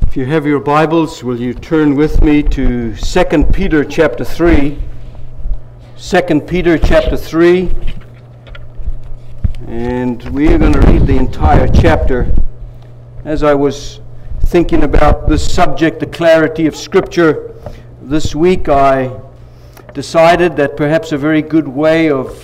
If you have your Bibles, will you turn with me to 2 Peter chapter 3. 2 Peter chapter 3. And we are going to read the entire chapter. As I was thinking about this subject, the clarity of Scripture, this week I decided that perhaps a very good way of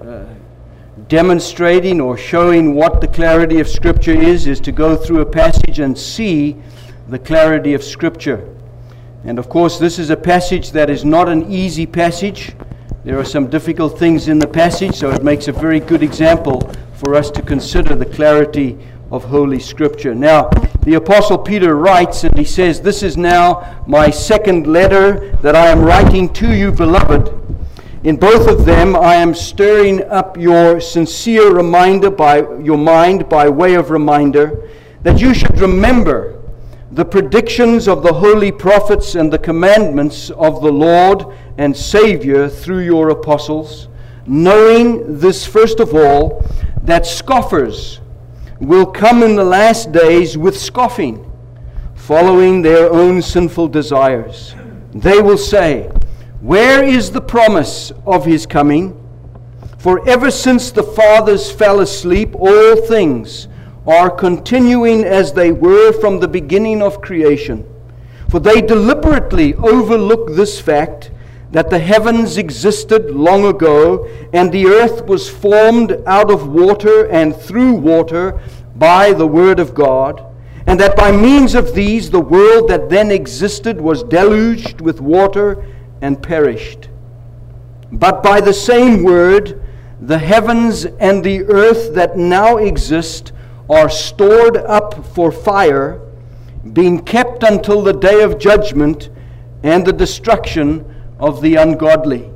demonstrating or showing what the clarity of Scripture is to go through a passage and see the clarity of Scripture. And of course, this is a passage that is not an easy passage. There are some difficult things in the passage, so it makes a very good example for us to consider the clarity of Holy Scripture. Now, the Apostle Peter writes, and he says, "This is now my second letter that I am writing to you, beloved. In both of them I am stirring up your sincere reminder by your mind by way of reminder, that you should remember the predictions of the holy prophets and the commandments of the Lord and Savior through your apostles, knowing this first of all, that scoffers will come in the last days with scoffing, following their own sinful desires. They will say, 'Where is the promise of his coming? For ever since the fathers fell asleep, all things are continuing as they were from the beginning of creation. For they deliberately overlook this fact, that the heavens existed long ago, and the earth was formed out of water and through water by the word of God, and that by means of these the world that then existed was deluged with water and perished. But by the same word, the heavens and the earth that now exist are stored up for fire, being kept until the day of judgment and the destruction of the ungodly.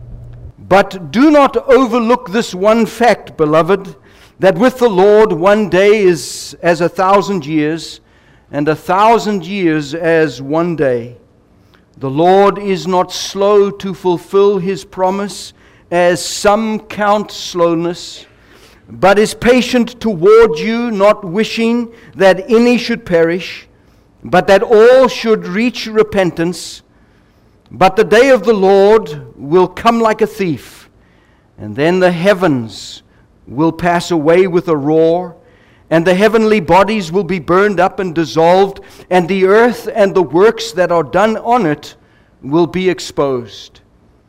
But do not overlook this one fact, beloved, that with the Lord 1 day is as 1,000 years, and 1,000 years as 1 day. The Lord is not slow to fulfill his promise, as some count slowness, but is patient toward you, not wishing that any should perish, but that all should reach repentance. But the day of the Lord will come like a thief, and then the heavens will pass away with a roar, and the heavenly bodies will be burned up and dissolved, and the earth and the works that are done on it will be exposed.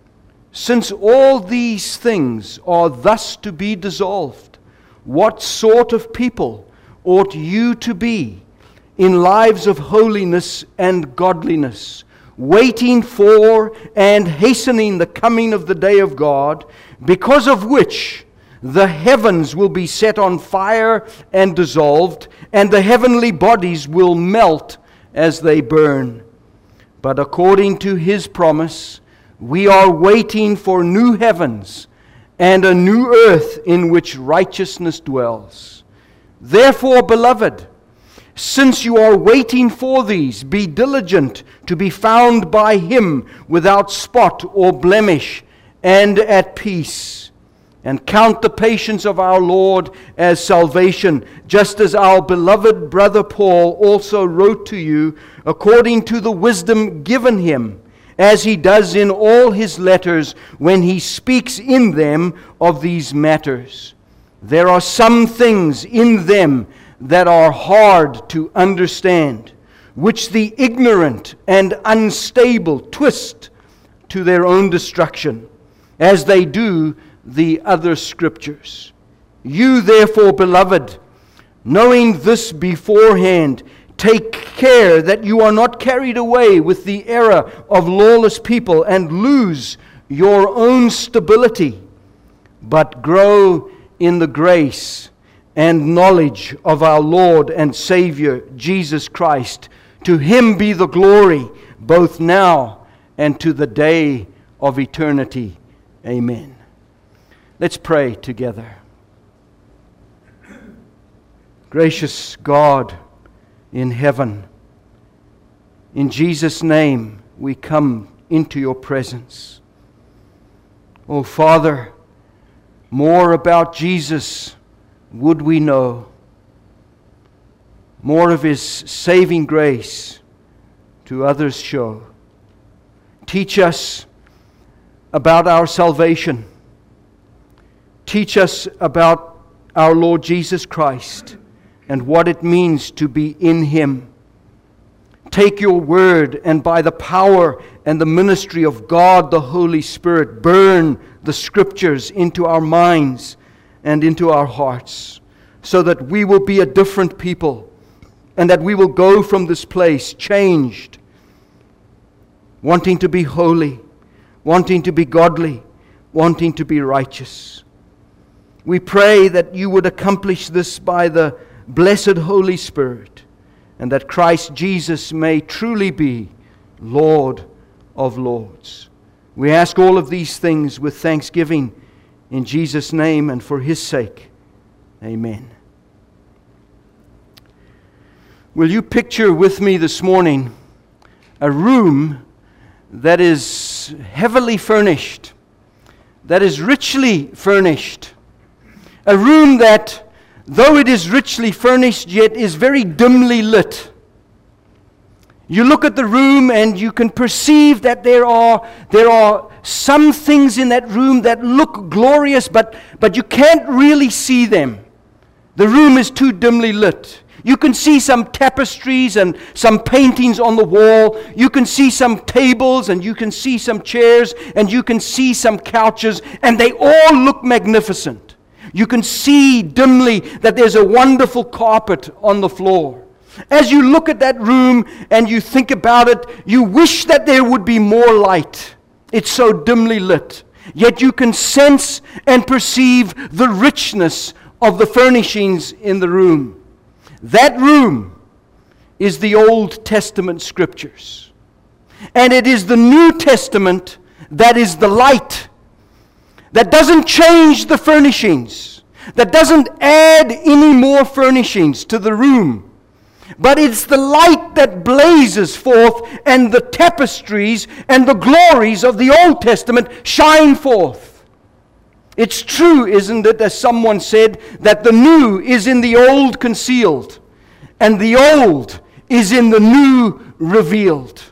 Since all these things are thus to be dissolved, what sort of people ought you to be in lives of holiness and godliness, waiting for and hastening the coming of the day of God, because of which the heavens will be set on fire and dissolved, and the heavenly bodies will melt as they burn. But according to his promise, we are waiting for new heavens and a new earth in which righteousness dwells. Therefore, beloved, since you are waiting for these, be diligent to be found by him without spot or blemish and at peace. And count the patience of our Lord as salvation, just as our beloved brother Paul also wrote to you according to the wisdom given him, as he does in all his letters when he speaks in them of these matters. There are some things in them that are hard to understand, which the ignorant and unstable twist to their own destruction, as they do the other scriptures. You therefore, beloved, knowing this beforehand, take care that you are not carried away with the error of lawless people and lose your own stability, but grow in the grace and knowledge of our Lord and Savior, Jesus Christ. To him be the glory, both now and to the day of eternity. Amen. Let's pray together. Gracious God in heaven, in Jesus' name we come into your presence. Oh Father, more about Jesus would we know. more of His saving grace to others show. Teach us about our salvation. Teach us about our Lord Jesus Christ and what it means to be in Him. Take your word, and by the power and the ministry of God the Holy Spirit, burn the Scriptures into our minds and into our hearts, so that we will be a different people, and that we will go from this place changed, wanting to be holy, wanting to be godly, wanting to be righteous. We pray that you would accomplish this by the blessed Holy Spirit, and that Christ Jesus may truly be Lord of Lords. We ask all of these things with thanksgiving in Jesus' name and for His sake. Amen. Will you picture with me this morning a room that is heavily furnished, that is richly furnished, a room that, though it is richly furnished, yet is very dimly lit. You look at the room and you can perceive that there are some things in that room that look glorious, but you can't really see them. The room is too dimly lit. You can see some tapestries and some paintings on the wall. You can see some tables, and you can see some chairs, and you can see some couches, and they all look magnificent. You can see dimly that there's a wonderful carpet on the floor. As you look at that room and you think about it, you wish that there would be more light. It's so dimly lit. Yet you can sense and perceive the richness of the furnishings in the room. That room is the Old Testament Scriptures. And it is the New Testament that is the light, that doesn't change the furnishings, that doesn't add any more furnishings to the room. But it's the light that blazes forth, and the tapestries and the glories of the Old Testament shine forth. It's true, isn't it, as someone said, that the new is in the old concealed, and the old is in the new revealed.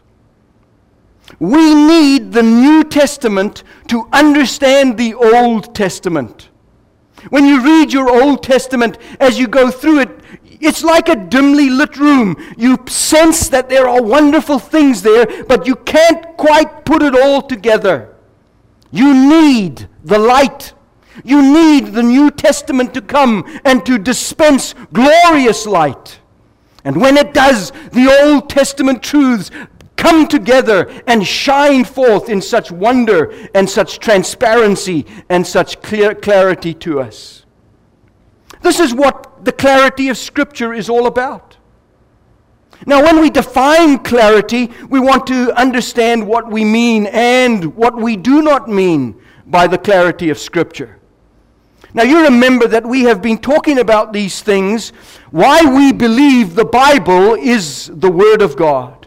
We need the New Testament to understand the Old Testament. When you read your Old Testament, as you go through it, it's like a dimly lit room. You sense that there are wonderful things there, but you can't quite put it all together. You need the light. You need the New Testament to come and to dispense glorious light. And when it does, the Old Testament truths come together and shine forth in such wonder and such transparency and such clarity to us. This is what the clarity of Scripture is all about. Now, when we define clarity, we want to understand what we mean and what we do not mean by the clarity of Scripture. Now, you remember that we have been talking about these things, why we believe the Bible is the Word of God.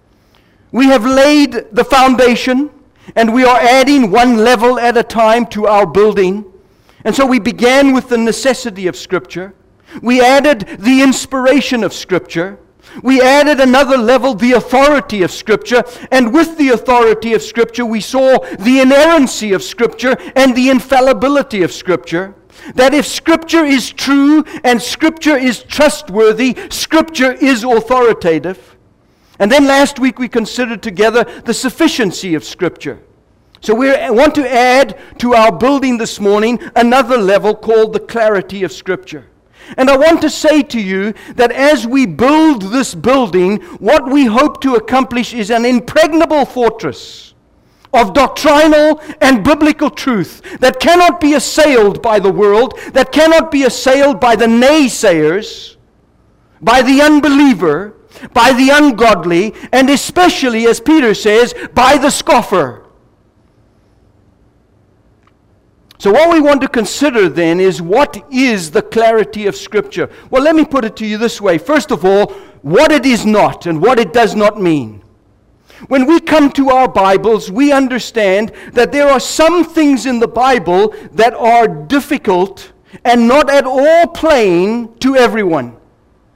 We have laid the foundation, and we are adding one level at a time to our building. And so we began with the necessity of Scripture. We added the inspiration of Scripture. We added another level, the authority of Scripture. And with the authority of Scripture, we saw the inerrancy of Scripture and the infallibility of Scripture. That if Scripture is true and Scripture is trustworthy, Scripture is authoritative. And then last week we considered together the sufficiency of Scripture. So we want to add to our building this morning another level called the clarity of Scripture. And I want to say to you that as we build this building, what we hope to accomplish is an impregnable fortress of doctrinal and biblical truth that cannot be assailed by the world, that cannot be assailed by the naysayers, by the unbeliever, by the ungodly, and especially, as Peter says, by the scoffer. So what we want to consider then is, what is the clarity of Scripture? Well, let me put it to you this way. First of all, what it is not and what it does not mean. When we come to our Bibles, we understand that there are some things in the Bible that are difficult and not at all plain to everyone.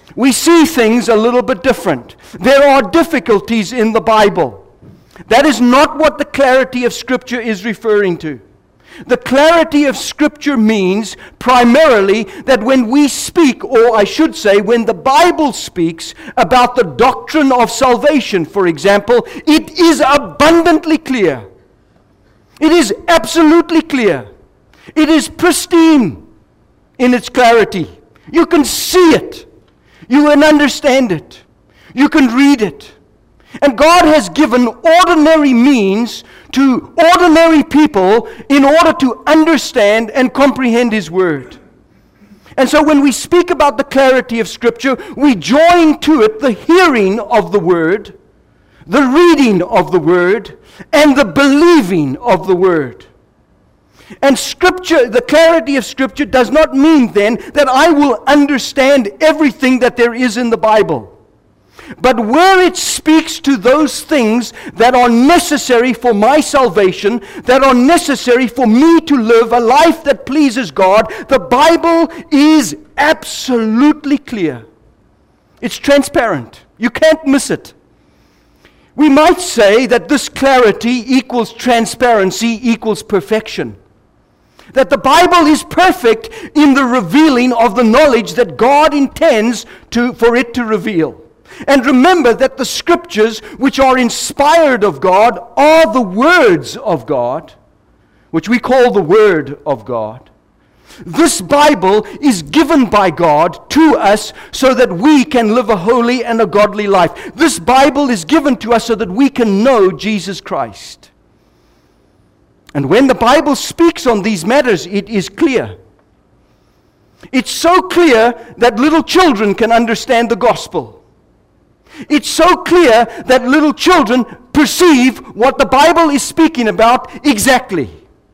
We see things a little bit different. There are difficulties in the Bible. That is not what the clarity of Scripture is referring to. The clarity of Scripture means primarily that when we speak, or I should say, when the Bible speaks about the doctrine of salvation, for example, it is abundantly clear. It is absolutely clear. It is pristine in its clarity. You can see it. You can understand it. You can read it. And God has given ordinary means to ordinary people in order to understand and comprehend His Word. And so when we speak about the clarity of Scripture, we join to it the hearing of the Word, the reading of the Word, and the believing of the Word. And Scripture, the clarity of Scripture does not mean then that I will understand everything that there is in the Bible. But where it speaks to those things that are necessary for my salvation, that are necessary for me to live a life that pleases God, the Bible is absolutely clear. It's transparent. You can't miss it. We might say that this clarity equals transparency equals perfection. That the Bible is perfect in the revealing of the knowledge that God intends for it to reveal. And remember that the Scriptures, which are inspired of God, are the words of God, which we call the Word of God. This Bible is given by God to us so that we can live a holy and a godly life. This Bible is given to us so that we can know Jesus Christ. And when the Bible speaks on these matters, it is clear. It's so clear that little children can understand the gospel. It's so clear that little children perceive what the Bible is speaking about exactly.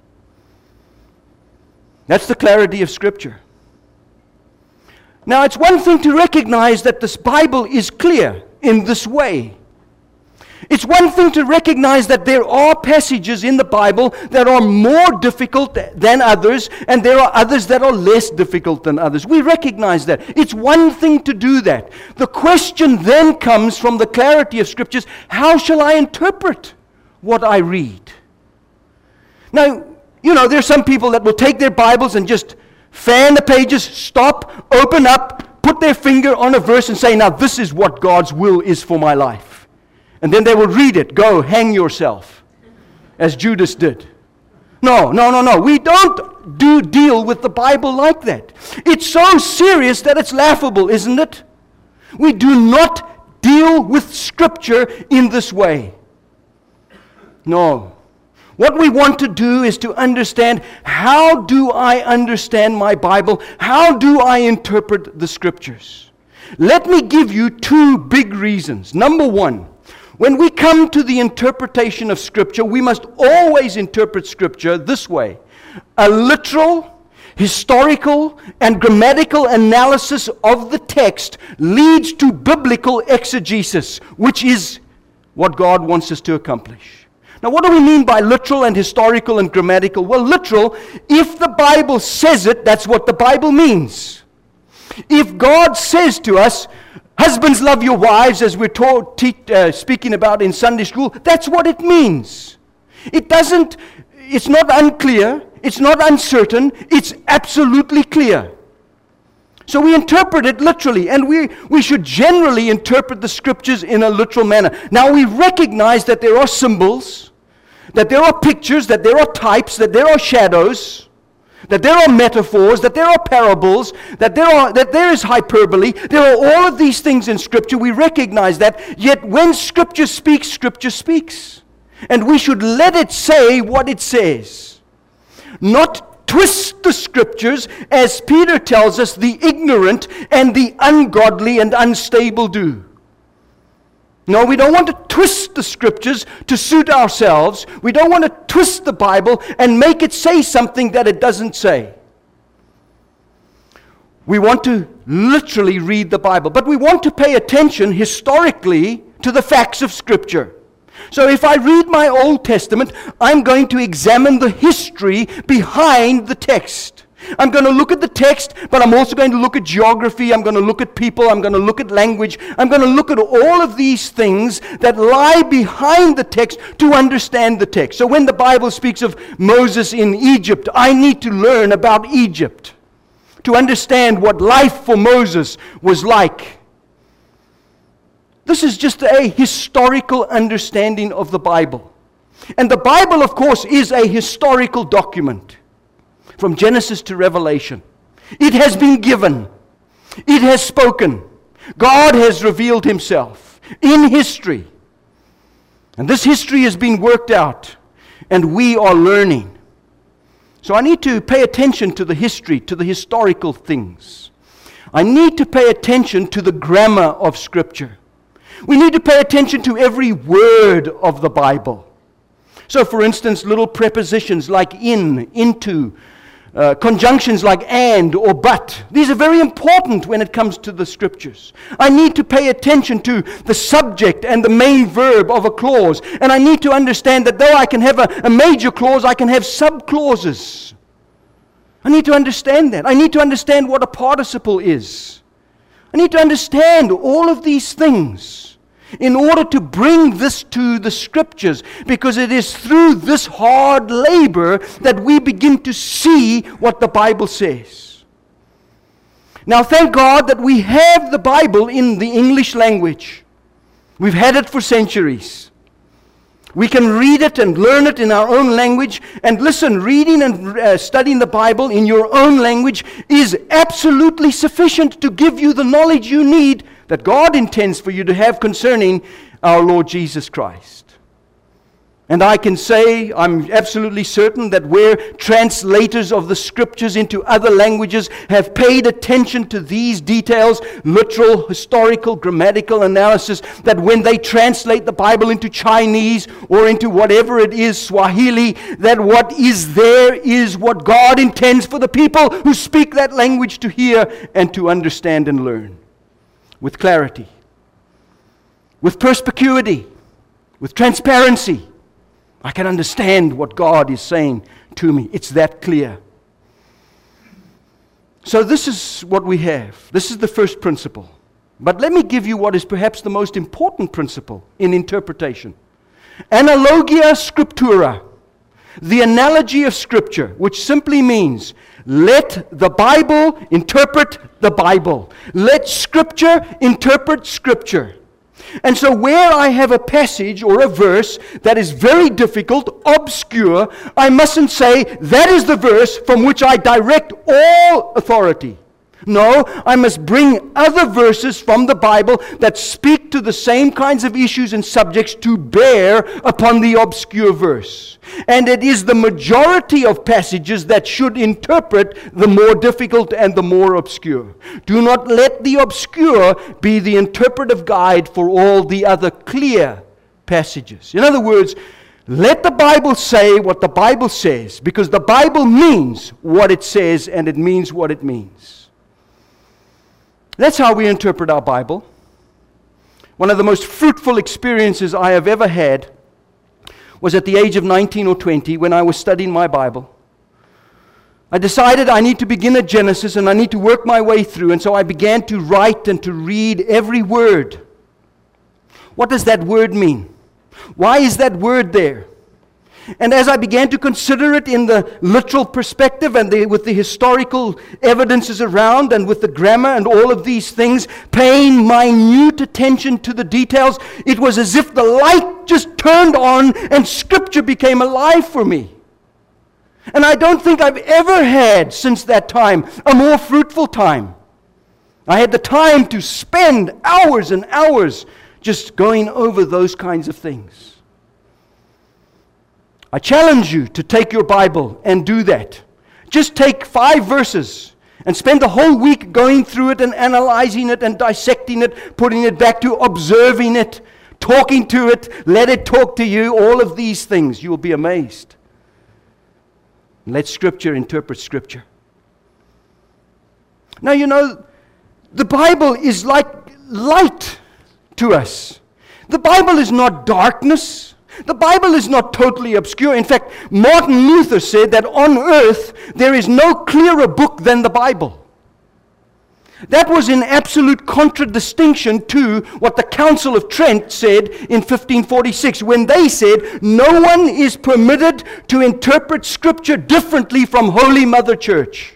That's the clarity of Scripture. Now, it's one thing to recognize that this Bible is clear in this way. It's one thing to recognize that there are passages in the Bible that are more difficult than others, and there are others that are less difficult than others. We recognize that. It's one thing to do that. The question then comes from the clarity of Scriptures, how shall I interpret what I read? Now, there's some people that will take their Bibles and just fan the pages, stop, open up, put their finger on a verse and say, now this is what God's will is for my life. And then they will read it. Go, hang yourself, as Judas did. No. We don't deal with the Bible like that. It's so serious that it's laughable, isn't it? We do not deal with Scripture in this way. No. What we want to do is to understand, how do I understand my Bible? How do I interpret the Scriptures? Let me give you two big reasons. Number one, when we come to the interpretation of Scripture, we must always interpret Scripture this way. A literal, historical, and grammatical analysis of the text leads to biblical exegesis, which is what God wants us to accomplish. Now, what do we mean by literal and historical and grammatical? Well, literal, if the Bible says it, that's what the Bible means. If God says to us, husbands, love your wives, as we're speaking about in Sunday school, that's what it means. It's not unclear, it's not uncertain, it's absolutely clear. So we interpret it literally, and we should generally interpret the Scriptures in a literal manner. Now we recognize that there are symbols, that there are pictures, that there are types, that there are shadows, that there are metaphors, that there are parables, that there is hyperbole. There are all of these things in Scripture. We recognize that. Yet when Scripture speaks, Scripture speaks. And we should let it say what it says. Not twist the Scriptures, as Peter tells us the ignorant and the ungodly and unstable do. No, we don't want to twist the Scriptures to suit ourselves. We don't want to twist the Bible and make it say something that it doesn't say. We want to literally read the Bible, but we want to pay attention historically to the facts of Scripture. So if I read my Old Testament, I'm going to examine the history behind the text. I'm going to look at the text, but I'm also going to look at geography. I'm going to look at people. I'm going to look at language. I'm going to look at all of these things that lie behind the text to understand the text. So when the Bible speaks of Moses in Egypt, I need to learn about Egypt to understand what life for Moses was like. This is just a historical understanding of the Bible. And the Bible, of course, is a historical document. From Genesis to Revelation. It has been given. It has spoken. God has revealed himself in history. And this history has been worked out. And we are learning. So I need to pay attention to the history, to the historical things. I need to pay attention to the grammar of Scripture. We need to pay attention to every word of the Bible. So for instance, little prepositions like in, into, conjunctions like and or but. These are very important when it comes to the Scriptures. I need to pay attention to the subject and the main verb of a clause. And I need to understand that though I can have a major clause, I can have sub-clauses. I need to understand that. I need to understand what a participle is. I need to understand all of these things in order to bring this to the Scriptures, because it is through this hard labor that we begin to see what the Bible says. Now, thank God that we have the Bible in the English language. We've had it for centuries. We can read it and learn it in our own language. And listen, reading and studying the Bible in your own language is absolutely sufficient to give you the knowledge you need that God intends for you to have concerning our Lord Jesus Christ. And I can say, I'm absolutely certain that where translators of the Scriptures into other languages have paid attention to these details, literal, historical, grammatical analysis, that when they translate the Bible into Chinese or into whatever it is, Swahili, that what is there is what God intends for the people who speak that language to hear and to understand and learn. With clarity, with perspicuity, with transparency. I can understand what God is saying to me. It's that clear. So this is what we have. This is the first principle. But let me give you what is perhaps the most important principle in interpretation. Analogia scriptura. The analogy of Scripture, which simply means let the Bible interpret the Bible. Let Scripture interpret Scripture. And so where I have a passage or a verse that is very difficult, obscure, I mustn't say that is the verse from which I direct all authority. No, I must bring other verses from the Bible that speak to the same kinds of issues and subjects to bear upon the obscure verse. And it is the majority of passages that should interpret the more difficult and the more obscure. Do not let the obscure be the interpretive guide for all the other clear passages. In other words, let the Bible say what the Bible says, because the Bible means what it says and it means what it means. That's how we interpret our Bible. One of the most fruitful experiences I have ever had was at the age of 19 or 20 when I was studying my Bible. I decided I need to begin at Genesis and I need to work my way through, and so I began to write and to read every word. What does that word mean? Why is that word there? And as I began to consider it in the literal perspective and with the historical evidences around and with the grammar and all of these things, paying minute attention to the details, it was as if the light just turned on and Scripture became alive for me. And I don't think I've ever had since that time a more fruitful time. I had the time to spend hours and hours just going over those kinds of things. I challenge you to take your Bible and do that. Just take 5 verses and spend the whole week going through it and analyzing it and dissecting it, putting it back to observing it, talking to it, let it talk to you, all of these things. You will be amazed. Let Scripture interpret Scripture. Now, you know, the Bible is like light to us. The Bible is not darkness. The Bible is not totally obscure. In fact, Martin Luther said that on earth there is no clearer book than the Bible. That was in absolute contradistinction to what the Council of Trent said in 1546, when they said no one is permitted to interpret Scripture differently from Holy Mother Church.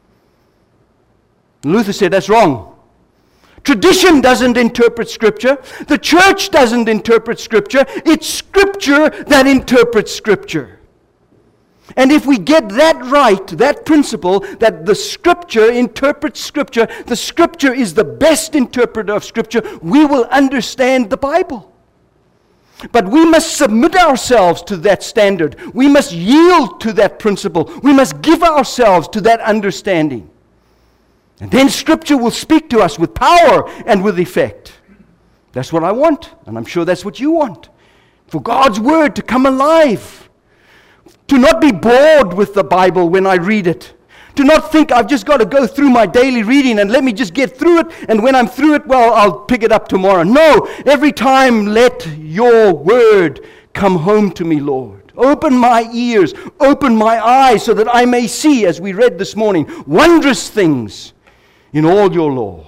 Luther said that's wrong. Tradition doesn't interpret Scripture. The church doesn't interpret Scripture. It's Scripture that interprets Scripture. And if we get that right, that principle, that the Scripture interprets Scripture, the Scripture is the best interpreter of Scripture, we will understand the Bible. But we must submit ourselves to that standard. We must yield to that principle. We must give ourselves to that understanding. And then Scripture will speak to us with power and with effect. That's what I want, and I'm sure that's what you want. For God's Word to come alive. To not be bored with the Bible when I read it. To not think I've just got to go through my daily reading and let me just get through it, and when I'm through it, well, I'll pick it up tomorrow. No, every time let your Word come home to me, Lord. Open my ears, open my eyes, so that I may see, as we read this morning, wondrous things in all your law.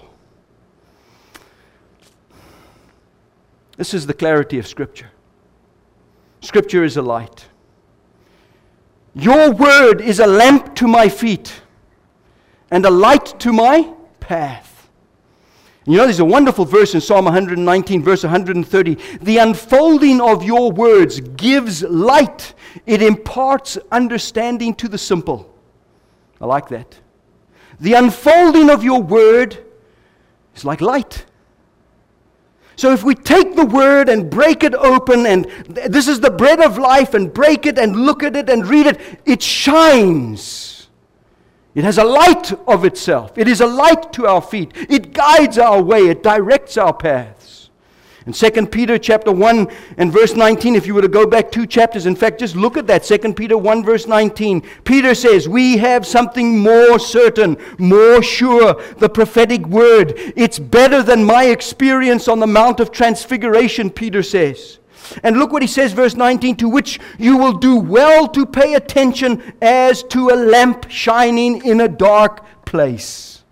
This is the clarity of Scripture. Scripture is a light. Your word is a lamp to my feet and a light to my path. You know, there's a wonderful verse in Psalm 119, verse 130. The unfolding of your words gives light. It imparts understanding to the simple. I like that. The unfolding of your word is like light. So if we take the Word and break it open, and this is the bread of life, and break it and look at it and read it, it shines. It has a light of itself. It is a light to our feet. It guides our way. It directs our paths. In 2 Peter chapter 1 and verse 19, if you were to go back 2 chapters, in fact, just look at that, 2 Peter 1 verse 19. Peter says, we have something more certain, more sure, the prophetic word. It's better than my experience on the Mount of Transfiguration, Peter says. And look what he says, verse 19, to which you will do well to pay attention as to a lamp shining in a dark place.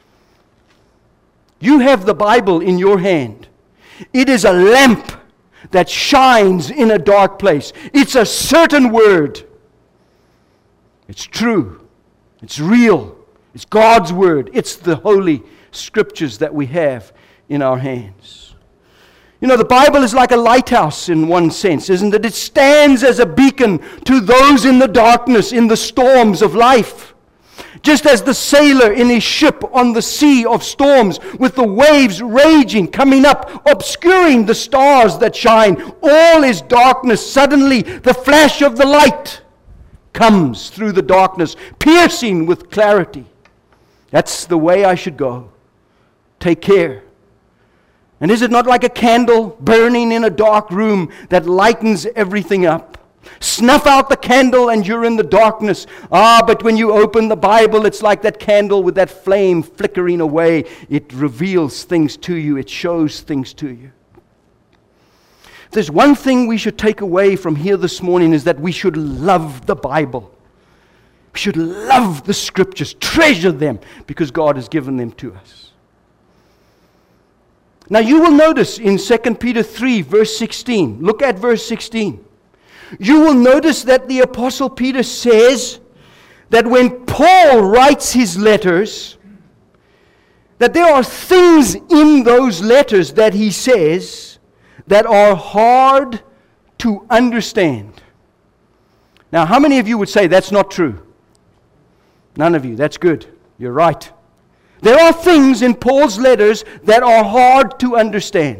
You have the Bible in your hand. It is a lamp that shines in a dark place. It's a certain word. It's true. It's real. It's God's word. It's the Holy Scriptures that we have in our hands. You know, the Bible is like a lighthouse in one sense, isn't it? It stands as a beacon to those in the darkness, in the storms of life. Just as the sailor in his ship on the sea of storms, with the waves raging, coming up, obscuring the stars that shine, all is darkness. Suddenly, the flash of the light comes through the darkness, piercing with clarity. That's the way I should go. Take care. And is it not like a candle burning in a dark room that lightens everything up? Snuff out the candle and you're in the darkness. But when you open the Bible, it's like that candle with that flame flickering away. It reveals things to you. It shows things to you. If there's one thing we should take away from here this morning, is that we should love the Bible. We should love the Scriptures, treasure them, because God has given them to us. Now you will notice in 2 Peter 3, verse 16, look at verse 16. You will notice that the Apostle Peter says that when Paul writes his letters, that there are things in those letters that he says that are hard to understand. Now, how many of you would say that's not true? None of you. That's good. You're right. There are things in Paul's letters that are hard to understand.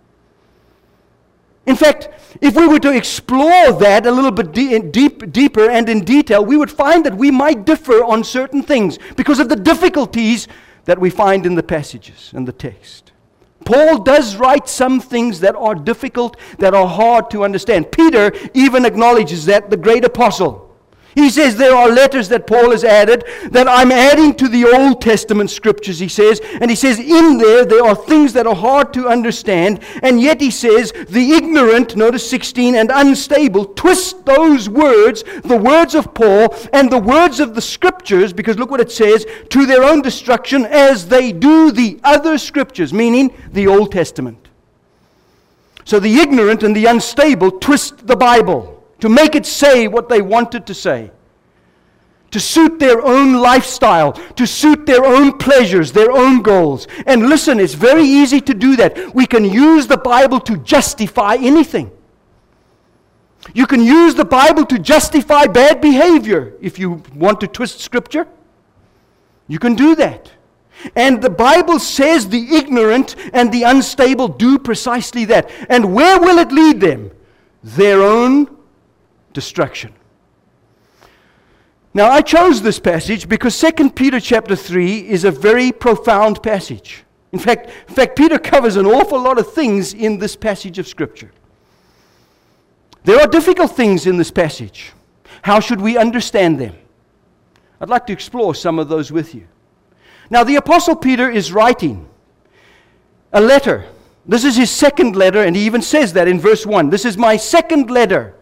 In fact, if we were to explore that a little bit deeper and in detail, we would find that we might differ on certain things because of the difficulties that we find in the passages and the text. Paul does write some things that are difficult, that are hard to understand. Peter even acknowledges that, the great apostle. He says there are letters that Paul has added that I'm adding to the Old Testament scriptures, he says. And he says in there are things that are hard to understand. And yet he says the ignorant, notice 16, and unstable twist those words, the words of Paul and the words of the scriptures, because look what it says, to their own destruction as they do the other scriptures, meaning the Old Testament. So the ignorant and the unstable twist the Bible to make it say what they want it to say, to suit their own lifestyle, to suit their own pleasures, their own goals. And listen, it's very easy to do that. We can use the Bible to justify anything. You can use the Bible to justify bad behavior if you want to twist Scripture. You can do that. And the Bible says the ignorant and the unstable do precisely that. And where will it lead them? Their own destruction. Now, I chose this passage because 2 Peter chapter 3 is a very profound passage. In fact, Peter covers an awful lot of things in this passage of Scripture. There are difficult things in this passage. How should we understand them? I'd like to explore some of those with you. Now, the Apostle Peter is writing a letter. This is his second letter, and he even says that in verse 1. This is my second letter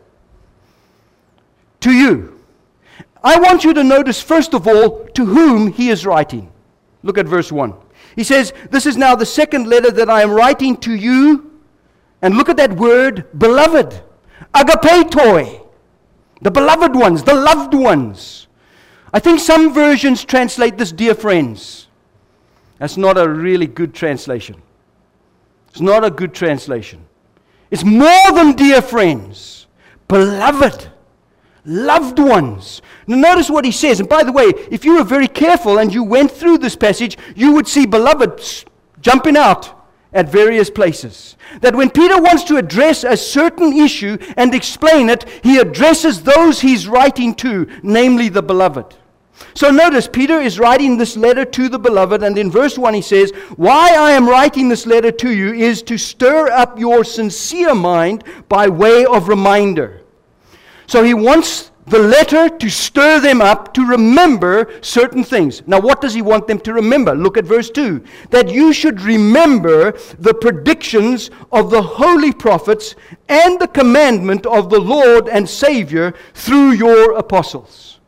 to you. I want you to notice, first of all, to whom he is writing. Look at verse 1. He says, this is now the second letter that I am writing to you. And look at that word, beloved. Agapetoi. The beloved ones, the loved ones. I think some versions translate this, dear friends. That's not a really good translation. It's not a good translation. It's more than dear friends. Beloved. Loved ones. Now notice what he says. And by the way, if you were very careful and you went through this passage, you would see beloved jumping out at various places. That when Peter wants to address a certain issue and explain it, he addresses those he's writing to, namely the beloved. So notice, Peter is writing this letter to the beloved, and in verse 1 he says, why I am writing this letter to you is to stir up your sincere mind by way of reminder. So he wants the letter to stir them up to remember certain things. Now what does he want them to remember? Look at verse 2. That you should remember the predictions of the holy prophets and the commandment of the Lord and Savior through your apostles.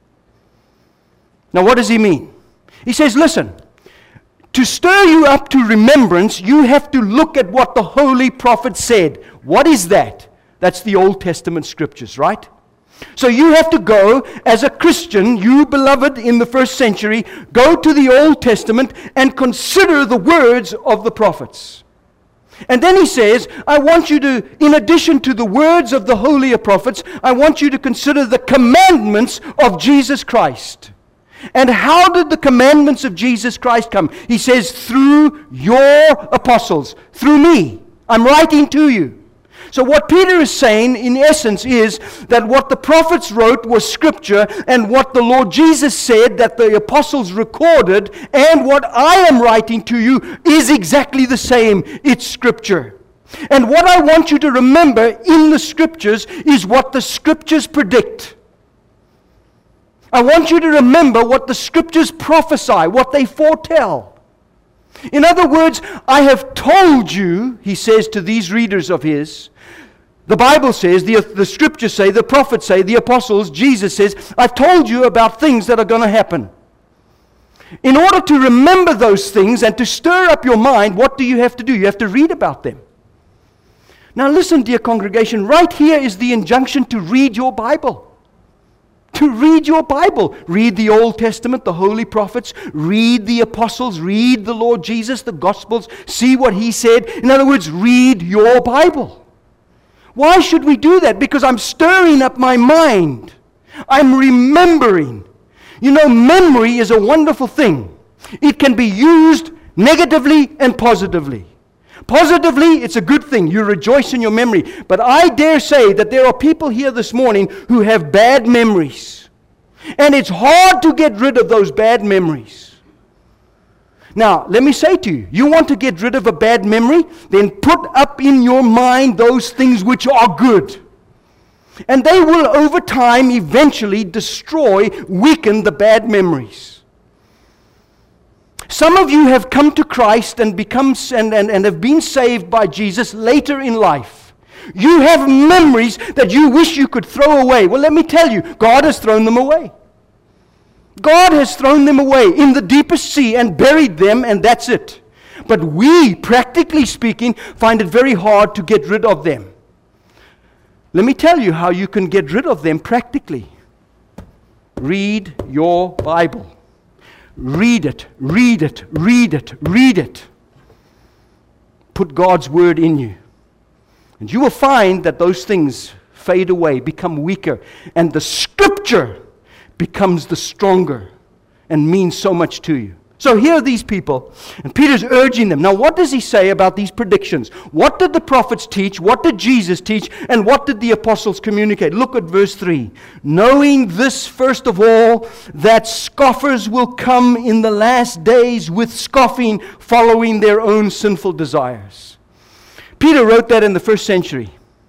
Now what does he mean? He says, listen, to stir you up to remembrance, you have to look at what the holy prophet said. What is that? That's the Old Testament scriptures, right? So you have to go, as a Christian, you beloved in the first century, go to the Old Testament and consider the words of the prophets. And then he says, I want you to, in addition to the words of the holy prophets, I want you to consider the commandments of Jesus Christ. And how did the commandments of Jesus Christ come? He says, through your apostles, through me. I'm writing to you. So what Peter is saying, in essence, is that what the prophets wrote was Scripture, and what the Lord Jesus said that the apostles recorded, and what I am writing to you is exactly the same. It's Scripture. And what I want you to remember in the Scriptures is what the Scriptures predict. I want you to remember what the Scriptures prophesy, what they foretell. In other words, I have told you, he says to these readers of his, the Bible says, the Scriptures say, the prophets say, the apostles, Jesus says, I've told you about things that are going to happen. In order to remember those things and to stir up your mind, what do you have to do? You have to read about them. Now listen, dear congregation, right here is the injunction to read your Bible. To read your Bible. Read the Old Testament, the holy prophets, read the apostles, read the Lord Jesus, the Gospels, see what he said. In other words, read your Bible. Why should we do that? Because I'm stirring up my mind. I'm remembering. You know, memory is a wonderful thing. It can be used negatively and positively. Positively, it's a good thing. You rejoice in your memory. But I dare say that there are people here this morning who have bad memories. And it's hard to get rid of those bad memories. Now, let me say to you, you want to get rid of a bad memory? Then put up in your mind those things which are good. And they will, over time, eventually destroy, weaken the bad memories. Some of you have come to Christ and and have been saved by Jesus later in life. You have memories that you wish you could throw away. Well, let me tell you, God has thrown them away. God has thrown them away in the deepest sea and buried them, and that's it. But we, practically speaking, find it very hard to get rid of them. Let me tell you how you can get rid of them practically. Read your Bible. Read it, read it, read it, read it. Put God's word in you. And you will find that those things fade away, become weaker, and the Scripture becomes the stronger and means so much to you. So here are these people, and Peter's urging them. Now, what does he say about these predictions? What did the prophets teach? What did Jesus teach? And what did the apostles communicate? Look at verse 3. Knowing this, first of all, that scoffers will come in the last days with scoffing, following their own sinful desires. Peter wrote that in the first century.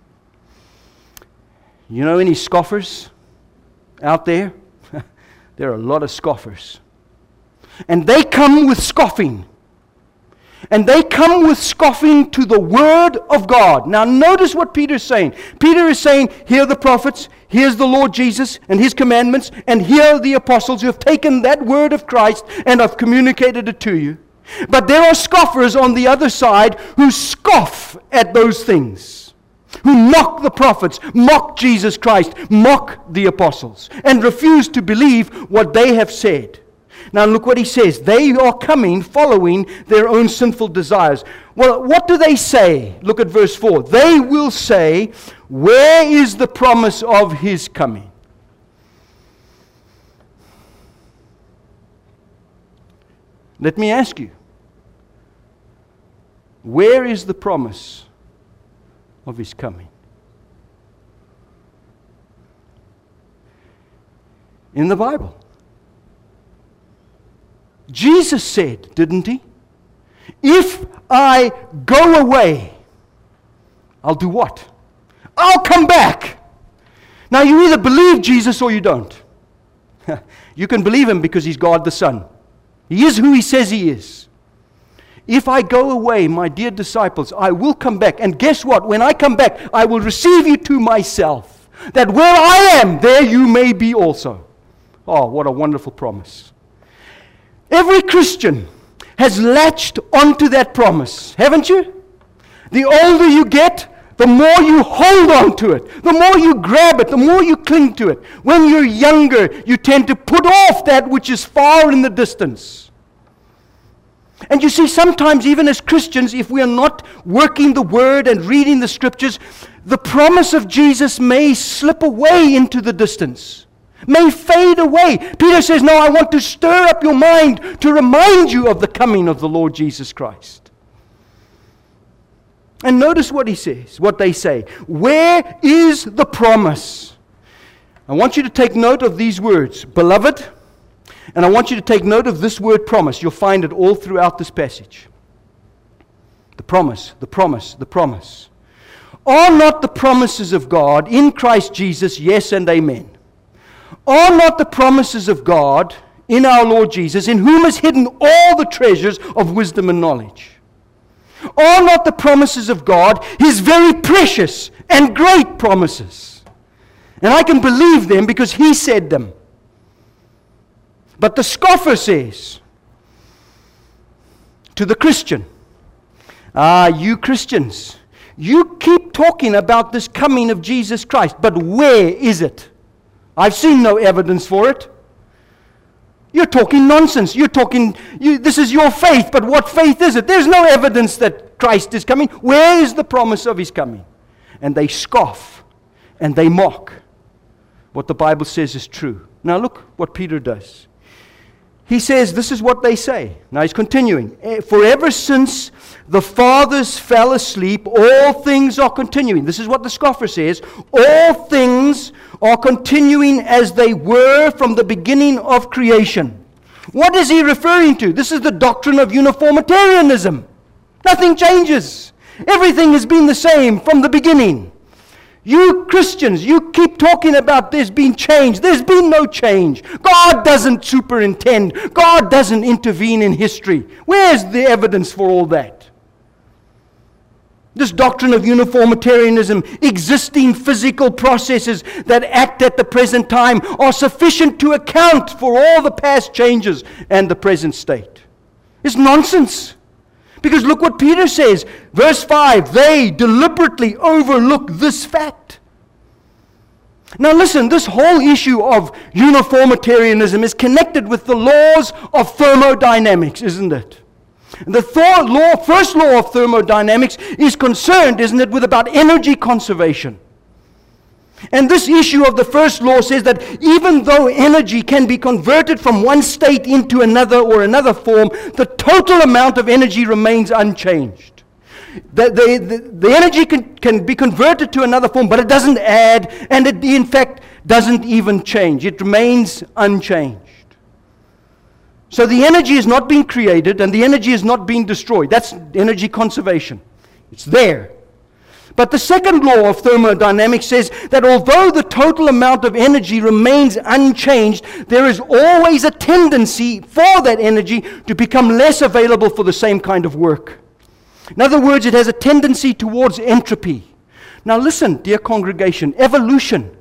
You know any scoffers out there? There are a lot of scoffers. And they come with scoffing. And they come with scoffing to the Word of God. Now notice what Peter's saying. Peter is saying, here are the prophets, here's the Lord Jesus and His commandments, and here are the apostles who have taken that Word of Christ and have communicated it to you. But there are scoffers on the other side who scoff at those things, who mock the prophets, mock Jesus Christ, mock the apostles, and refuse to believe what they have said. Now look what he says. They are coming following their own sinful desires. Well, what do they say? Look at verse 4. They will say, where is the promise of His coming? Let me ask you, where is the promise of His coming? In the Bible. Jesus said, didn't He? If I go away, I'll do what? I'll come back. Now you either believe Jesus or you don't. You can believe Him because He's God the Son. He is who He says He is. If I go away, my dear disciples, I will come back. And guess what? When I come back, I will receive you to myself, that where I am, there you may be also. Oh, what a wonderful promise. Every Christian has latched onto that promise, haven't you? The older you get, the more you hold on to it, the more you grab it, the more you cling to it. When you're younger, you tend to put off that which is far in the distance. And you see, sometimes even as Christians, if we are not working the Word and reading the Scriptures, the promise of Jesus may slip away into the distance, may fade away. Peter says, no, I want to stir up your mind to remind you of the coming of the Lord Jesus Christ. And notice what he says, what they say. Where is the promise? I want you to take note of these words, beloved, and I want you to take note of this word promise. You'll find it all throughout this passage. The promise, the promise, the promise. Are not the promises of God in Christ Jesus yes and amen? Are not the promises of God in our Lord Jesus, in whom is hidden all the treasures of wisdom and knowledge? Are not the promises of God His very precious and great promises? And I can believe them because He said them. But the scoffer says to the Christian, you Christians, you keep talking about this coming of Jesus Christ, but where is it? I've seen no evidence for it. You're talking nonsense. This is your faith, but what faith is it? There's no evidence that Christ is coming. Where is the promise of His coming? And they scoff and they mock what the Bible says is true. Now look what Peter does. He says, this is what they say. Now he's continuing. For ever since the fathers fell asleep, all things are continuing. This is what the scoffer says. All things are continuing as they were from the beginning of creation. What is he referring to? This is the doctrine of uniformitarianism. Nothing changes. Everything has been the same from the beginning. You Christians, you keep talking about there's been change. There's been no change. God doesn't superintend. God doesn't intervene in history. Where's the evidence for all that? This doctrine of uniformitarianism, existing physical processes that act at the present time, are sufficient to account for all the past changes and the present state. It's nonsense. Because look what Peter says, verse 5, they deliberately overlook this fact. Now listen, this whole issue of uniformitarianism is connected with the laws of thermodynamics, isn't it? The first law of thermodynamics is concerned, isn't it, with about energy conservation. And this issue of the first law says that even though energy can be converted from one state into another or another form, the total amount of energy remains unchanged. The energy can be converted to another form, but it doesn't add, and it in fact doesn't even change. It remains unchanged. So the energy is not being created, and the energy is not being destroyed. That's energy conservation. It's there. But the second law of thermodynamics says that although the total amount of energy remains unchanged, there is always a tendency for that energy to become less available for the same kind of work. In other words, it has a tendency towards entropy. Now listen, dear congregation, evolution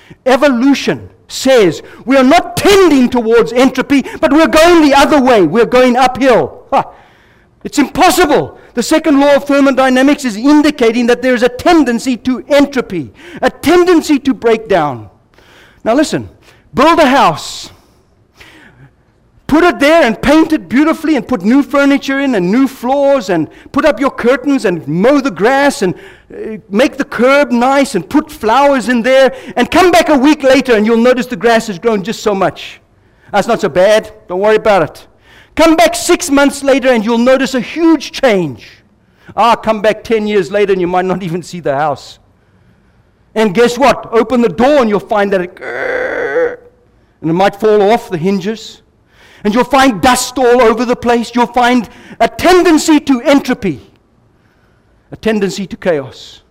says we are not tending towards entropy, but we're going the other way. We're going uphill. It's impossible. The second law of thermodynamics is indicating that there is a tendency to entropy, a tendency to break down. Now listen, build a house. Put it there and paint it beautifully and put new furniture in and new floors and put up your curtains and mow the grass and make the curb nice and put flowers in there and come back a week later and you'll notice the grass has grown just so much. That's not so bad. Don't worry about it. Come back 6 months later and you'll notice a huge change. Come back 10 years later and you might not even see the house. And guess what? Open the door and you'll find that and it might fall off the hinges. And you'll find dust all over the place. You'll find a tendency to entropy, a tendency to chaos,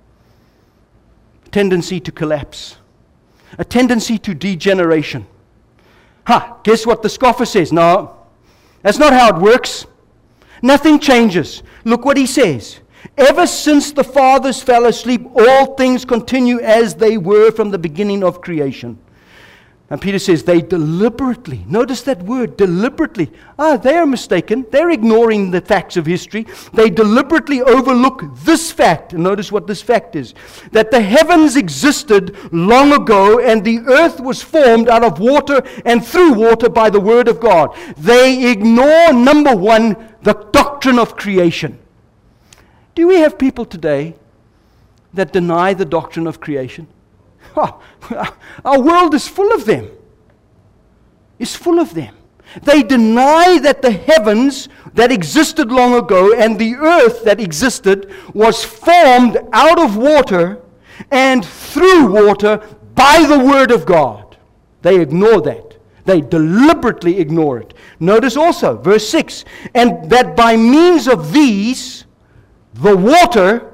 a tendency to collapse, a tendency to degeneration. Guess what the scoffer says? No, that's not how it works. Nothing changes. Look what he says. Ever since the fathers fell asleep, all things continue as they were from the beginning of creation. And Peter says they deliberately, notice that word, deliberately. They are mistaken. They're ignoring the facts of history. They deliberately overlook this fact. And notice what this fact is. That the heavens existed long ago and the earth was formed out of water and through water by the word of God. They ignore, number one, the doctrine of creation. Do we have people today that deny the doctrine of creation? Our world is full of them. It's full of them. They deny that the heavens that existed long ago and the earth that existed was formed out of water and through water by the word of God. They ignore that. They deliberately ignore it. Notice also, verse 6, and that by means of these, the water,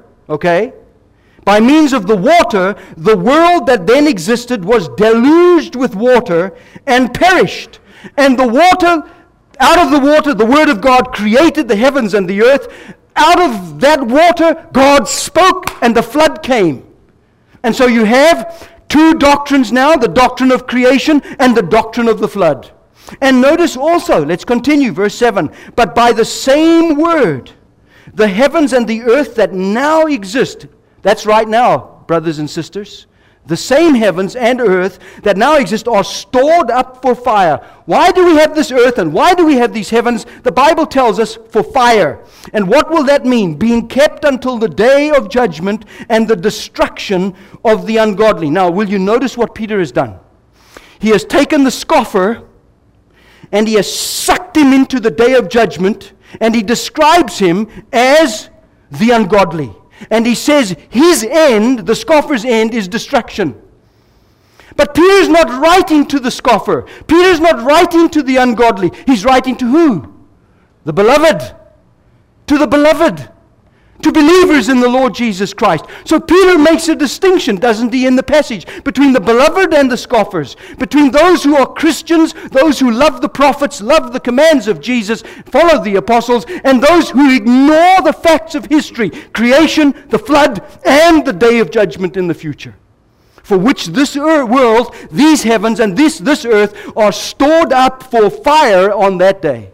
by means of the water, the world that then existed was deluged with water and perished. And the water, out of the water, the word of God created the heavens and the earth. Out of that water, God spoke and the flood came. And so you have two doctrines now, the doctrine of creation and the doctrine of the flood. And notice also, let's continue, verse 7, but by the same word, the heavens and the earth that now exist, that's right now, brothers and sisters. The same heavens and earth that now exist are stored up for fire. Why do we have this earth and why do we have these heavens? The Bible tells us for fire. And what will that mean? Being kept until the day of judgment and the destruction of the ungodly. Now, will you notice what Peter has done? He has taken the scoffer and he has sucked him into the day of judgment, and he describes him as the ungodly. And he says his end, the scoffer's end, is destruction. But Peter's not writing to the scoffer. Peter's not writing to the ungodly. He's writing to who? The beloved. To the beloved. to believers in the Lord Jesus Christ. So Peter makes a distinction, doesn't he, in the passage, between the beloved and the scoffers, between those who are Christians, those who love the prophets, love the commands of Jesus, follow the apostles, and those who ignore the facts of history, creation, the flood, and the day of judgment in the future, for which this world, these heavens, and this earth are stored up for fire on that day.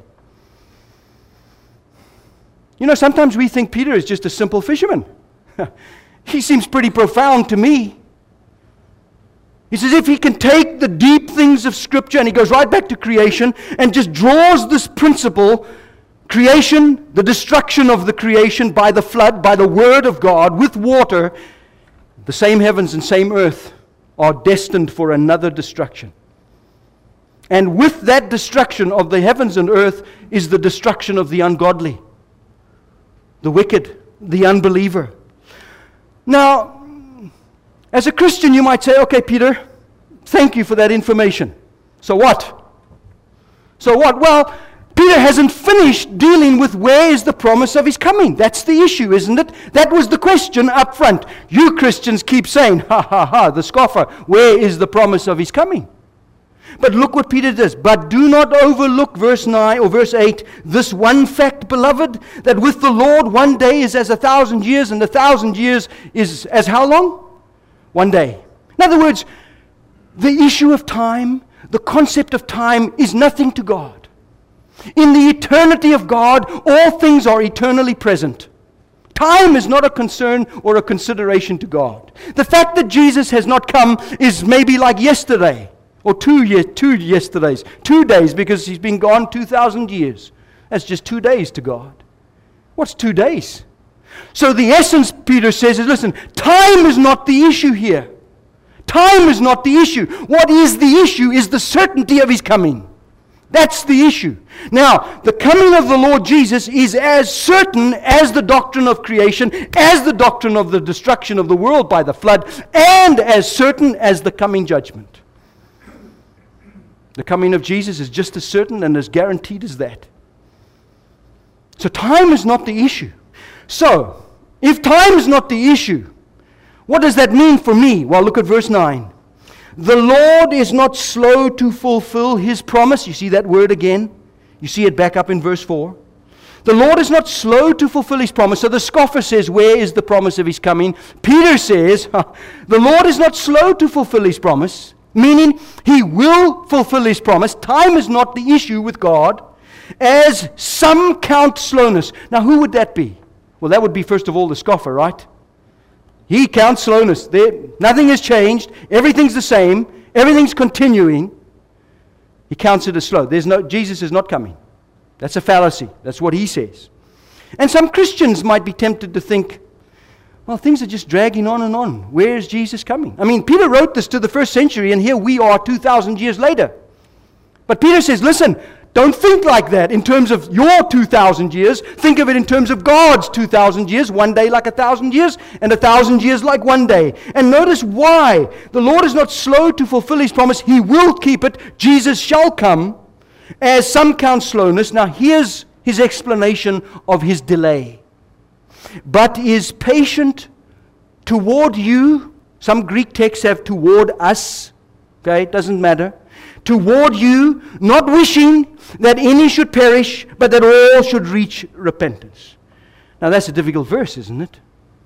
You know, sometimes we think Peter is just a simple fisherman. He seems pretty profound to me. It's as if he can take the deep things of Scripture and he goes right back to creation and just draws this principle, creation, the destruction of the creation by the flood, by the Word of God, with water. The same heavens and same earth are destined for another destruction. And with that destruction of the heavens and earth is the destruction of the ungodly, the wicked, the unbeliever. Now, as a Christian, you might say, okay, Peter, thank you for that information. So what? So what? Well, Peter hasn't finished dealing with where is the promise of his coming. That's the issue, isn't it? That was the question up front. You Christians keep saying, ha ha ha, the scoffer, where is the promise of his coming? But look what Peter does. But do not overlook verse 9 or verse 8, this one fact, beloved, that with the Lord 1 day is as 1,000 years, and 1,000 years is as how long? 1 day. In other words, the issue of time, the concept of time is nothing to God. In the eternity of God, all things are eternally present. Time is not a concern or a consideration to God. The fact that Jesus has not come is maybe like yesterday. Or 2 yesterdays, 2 days, because he's been gone 2,000 years. That's just 2 days to God. What's 2 days? So the essence, Peter says, is listen, time is not the issue here. Time is not the issue. What is the issue is the certainty of his coming. That's the issue. Now, the coming of the Lord Jesus is as certain as the doctrine of creation, as the doctrine of the destruction of the world by the flood, and as certain as the coming judgment. The coming of Jesus is just as certain and as guaranteed as that. So time is not the issue. So, if time is not the issue, what does that mean for me? Well, look at verse 9. The Lord is not slow to fulfill his promise. You see that word again? You see it back up in verse 4. The Lord is not slow to fulfill his promise. So the scoffer says, where is the promise of his coming? Peter says, the Lord is not slow to fulfill his promise. Meaning, he will fulfill his promise. Time is not the issue with God, as some count slowness. Now, who would that be? Well, that would be, first of all, the scoffer, right? He counts slowness. Nothing has changed. Everything's the same. Everything's continuing. He counts it as slow. Jesus is not coming. That's a fallacy. That's what he says. And some Christians might be tempted to think, well, things are just dragging on and on. Where is Jesus coming? I mean, Peter wrote this to the first century, and here we are 2,000 years later. But Peter says, listen, don't think like that in terms of your 2,000 years. Think of it in terms of God's 2,000 years, 1 day like 1,000 years, and 1,000 years like 1 day. And notice why. The Lord is not slow to fulfill his promise. He will keep it. Jesus shall come, as some count slowness. Now, here's his explanation of his delay. But is patient toward you. Some Greek texts have toward us. Okay, it doesn't matter. Toward you, not wishing that any should perish, but that all should reach repentance. Now that's a difficult verse, isn't it?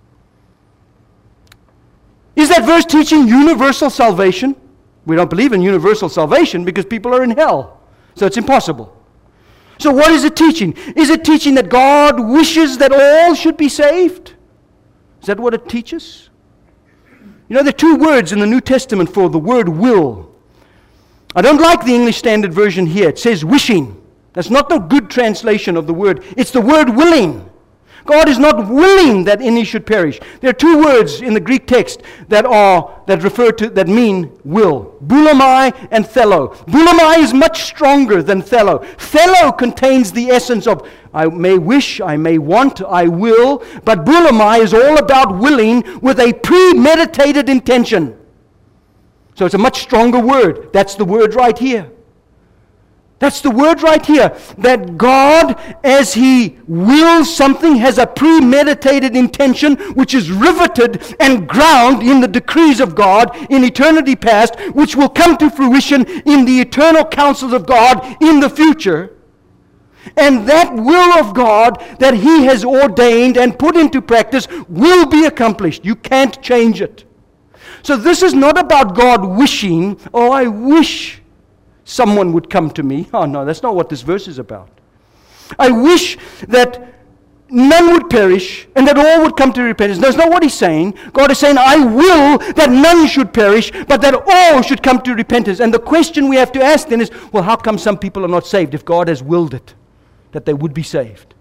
Is that verse teaching universal salvation? We don't believe in universal salvation because people are in hell. So it's impossible. So what is it teaching? Is it teaching that God wishes that all should be saved? Is that what it teaches? You know, there are 2 words in the New Testament for the word will. I don't like the English Standard Version here. It says wishing. That's not the good translation of the word. It's the word willing. God is not willing that any should perish. There are 2 words in the Greek text that mean will. Boulomai and thelo. Boulomai is much stronger than thelo. Thelo contains the essence of I may wish, I may want, I will. But boulomai is all about willing with a premeditated intention. So it's a much stronger word. That's the word right here. That's the word right here. That God, as He wills something, has a premeditated intention which is riveted and ground in the decrees of God in eternity past, which will come to fruition in the eternal counsels of God in the future. And that will of God that He has ordained and put into practice will be accomplished. You can't change it. So this is not about God wishing, oh, I wish someone would come to me. Oh no, that's not what this verse is about. I wish that none would perish and that all would come to repentance. That's not what He's saying. God is saying, I will that none should perish, but that all should come to repentance. And the question we have to ask then is, well, how come some people are not saved if God has willed it, that they would be saved?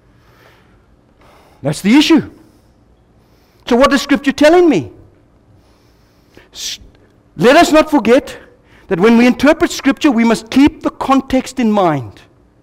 That's the issue. So what is Scripture telling me? Let us not forget that when we interpret Scripture, we must keep the context in mind.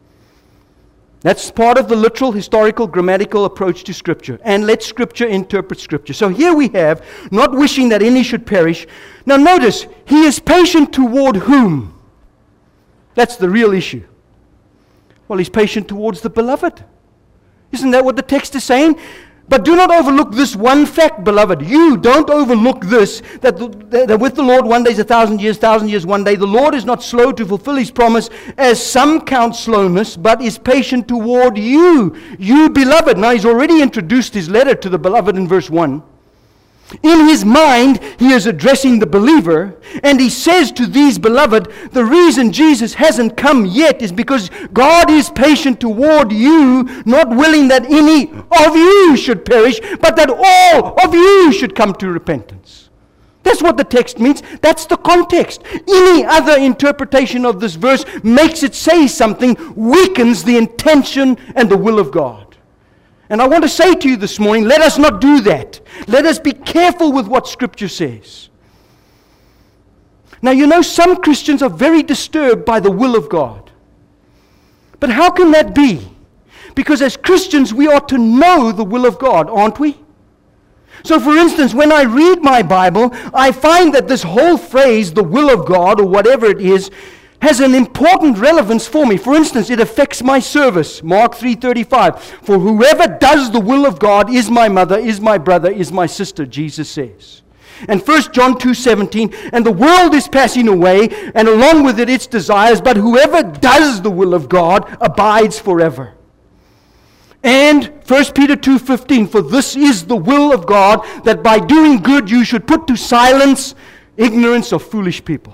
That's part of the literal, historical, grammatical approach to Scripture. And let Scripture interpret Scripture. So here we have, not wishing that any should perish. Now notice, He is patient toward whom? That's the real issue. Well, He's patient towards the beloved. Isn't that what the text is saying? But do not overlook this one fact, beloved. You don't overlook this, that with the Lord 1 day is 1,000 years 1 day. The Lord is not slow to fulfill His promise, as some count slowness, but is patient toward you, you beloved. Now He's already introduced His letter to the beloved in verse 1. In His mind, He is addressing the believer, and He says to these beloved, the reason Jesus hasn't come yet is because God is patient toward you, not willing that any of you should perish, but that all of you should come to repentance. That's what the text means. That's the context. Any other interpretation of this verse makes it say something, weakens the intention and the will of God. And I want to say to you this morning, let us not do that. Let us be careful with what Scripture says. Now, you know, some Christians are very disturbed by the will of God. But how can that be? Because as Christians, we ought to know the will of God, aren't we? So, for instance, when I read my Bible, I find that this whole phrase, the will of God, or whatever it is, has an important relevance for me. For instance, it affects my service. Mark 3:35. For whoever does the will of God is my mother, is my brother, is my sister, Jesus says. And 1 John 2:17. And the world is passing away, and along with it its desires, but whoever does the will of God abides forever. And 1 Peter 2:15. For this is the will of God, that by doing good you should put to silence ignorance of foolish people.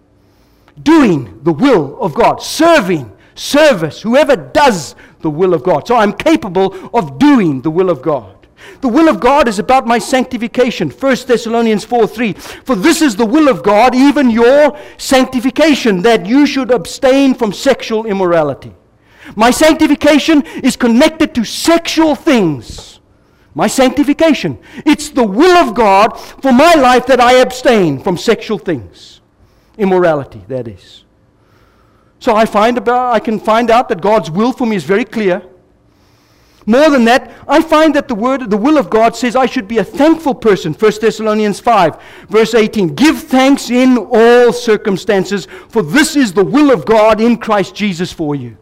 Doing the will of God, serving, service, whoever does the will of God. So I'm capable of doing the will of God. The will of God is about my sanctification. 1 Thessalonians 4:3. For this is the will of God, even your sanctification, that you should abstain from sexual immorality. My sanctification is connected to sexual things. My sanctification. It's the will of God for my life that I abstain from sexual things. Immorality, that is. So I can find out that God's will for me is very clear. More than that, I find that the will of God says I should be a thankful person. 1 Thessalonians 5, verse 18. Give thanks in all circumstances, for this is the will of God in Christ Jesus for you.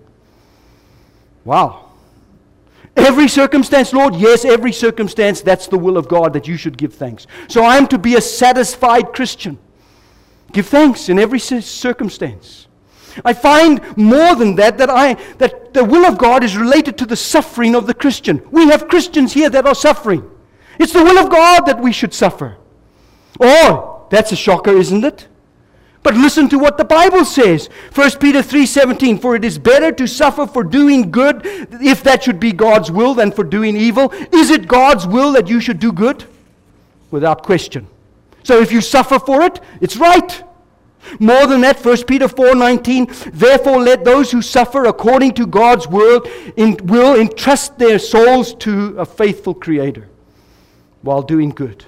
Wow. Every circumstance, Lord, yes, every circumstance, that's the will of God, that you should give thanks. So I am to be a satisfied Christian. Give thanks in every circumstance. I find more than that that the will of God is related to the suffering of the Christian. We have Christians here that are suffering. It's the will of God that we should suffer. Oh, that's a shocker, isn't it? But listen to what the Bible says. 1 Peter 3:17. For it is better to suffer for doing good, if that should be God's will, than for doing evil. Is it God's will that you should do good? Without question. So if you suffer for it, it's right. More than that, 1 Peter 4:19, therefore let those who suffer according to God's will entrust their souls to a faithful Creator while doing good.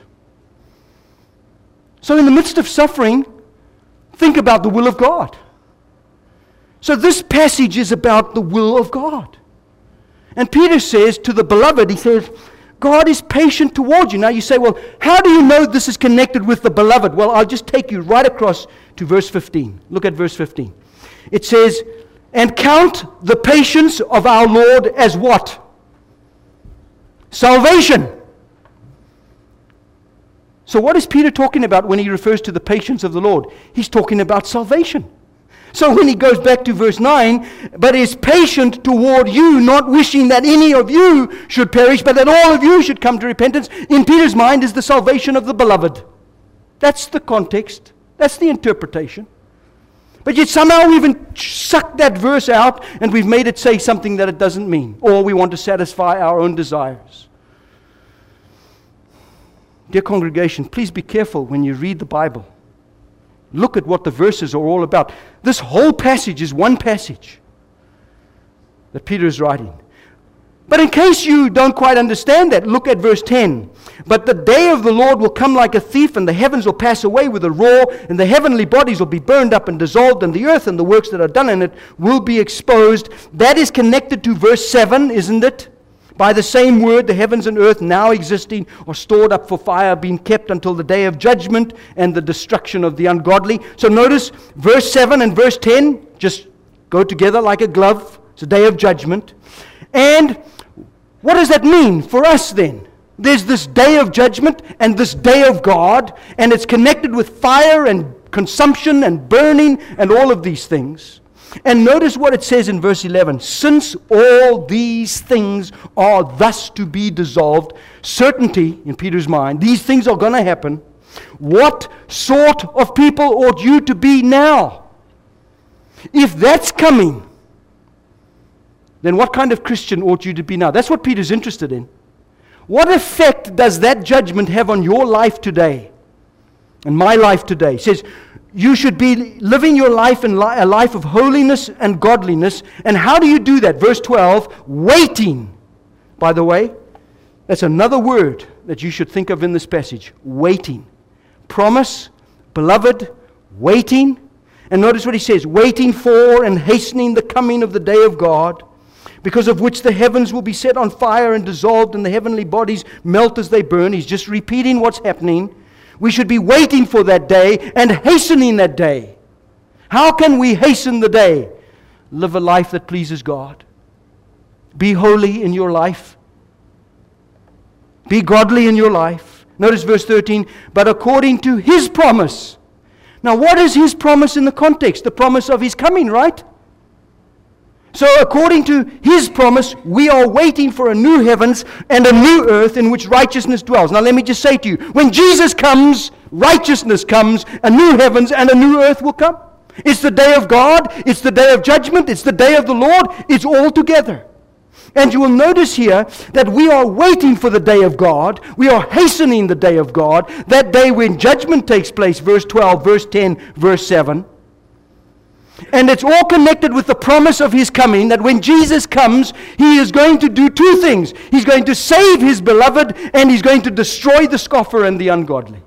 So in the midst of suffering, think about the will of God. So this passage is about the will of God. And Peter says to the beloved, he says, God is patient towards you. Now you say, well, how do you know this is connected with the beloved? Well, I'll just take you right across to verse 15. Look at verse 15. It says, and count the patience of our Lord as what? Salvation. So what is Peter talking about when he refers to the patience of the Lord? He's talking about salvation. So when he goes back to verse 9, but is patient toward you, not wishing that any of you should perish, but that all of you should come to repentance, in Peter's mind is the salvation of the beloved. That's the context. That's the interpretation. But yet somehow we've even sucked that verse out and we've made it say something that it doesn't mean. Or we want to satisfy our own desires. Dear congregation, please be careful when you read the Bible. Look at what the verses are all about. This whole passage is one passage that Peter is writing. But in case you don't quite understand that, look at verse 10. But the day of the Lord will come like a thief, and the heavens will pass away with a roar, and the heavenly bodies will be burned up and dissolved, and the earth and the works that are done in it will be exposed. That is connected to verse 7, isn't it? By the same word, the heavens and earth now existing are stored up for fire, being kept until the day of judgment and the destruction of the ungodly. So notice verse 7 and verse 10 just go together like a glove. It's a day of judgment. And what does that mean for us then? There's this day of judgment and this day of God, and it's connected with fire and consumption and burning and all of these things. And notice what it says in verse 11. Since all these things are thus to be dissolved, certainty in Peter's mind, these things are going to happen. What sort of people ought you to be now? If that's coming, then what kind of Christian ought you to be now? That's what Peter's interested in. What effect does that judgment have on your life today and my life today? He says, you should be living your life in a life of holiness and godliness. And how do you do that? Verse 12, waiting. By the way, that's another word that you should think of in this passage. Waiting. Promise, beloved, waiting. And notice what he says, waiting for and hastening the coming of the day of God, because of which the heavens will be set on fire and dissolved, and the heavenly bodies melt as they burn. He's just repeating what's happening. We should be waiting for that day and hastening that day. How can we hasten the day? Live a life that pleases God. Be holy in your life. Be godly in your life. Notice verse 13, but according to His promise. Now what is His promise in the context? The promise of His coming, right? So according to His promise, we are waiting for a new heavens and a new earth in which righteousness dwells. Now let me just say to you, when Jesus comes, righteousness comes, a new heavens and a new earth will come. It's the day of God, it's the day of judgment, it's the day of the Lord, it's all together. And you will notice here that we are waiting for the day of God, we are hastening the day of God, that day when judgment takes place, verse 12, verse 10, verse 7. And it's all connected with the promise of His coming, that when Jesus comes, He is going to do two things. He's going to save His beloved, and He's going to destroy the scoffer and the ungodly.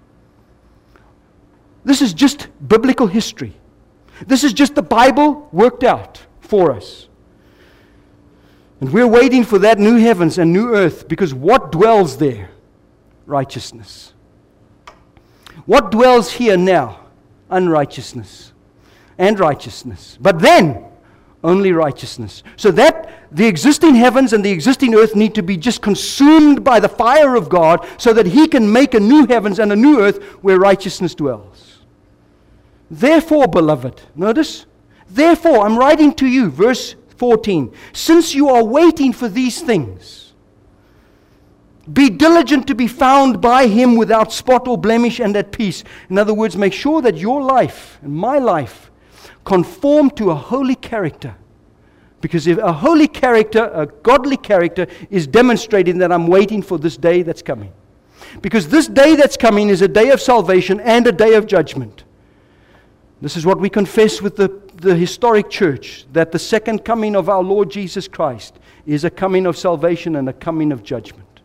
This is just biblical history. This is just the Bible worked out for us. And we're waiting for that new heavens and new earth, because what dwells there? Righteousness. What dwells here now? Unrighteousness. And righteousness. But then, only righteousness. So that the existing heavens and the existing earth need to be just consumed by the fire of God, so that He can make a new heavens and a new earth where righteousness dwells. Therefore, beloved, notice, therefore, I'm writing to you, verse 14, since you are waiting for these things, be diligent to be found by Him without spot or blemish and at peace. In other words, make sure that your life and my life conform to a holy character. Because if a holy character, a godly character, is demonstrating that I'm waiting for this day that's coming. Because this day that's coming is a day of salvation and a day of judgment. This is what we confess with the historic church, that the second coming of our Lord Jesus Christ is a coming of salvation and a coming of judgment.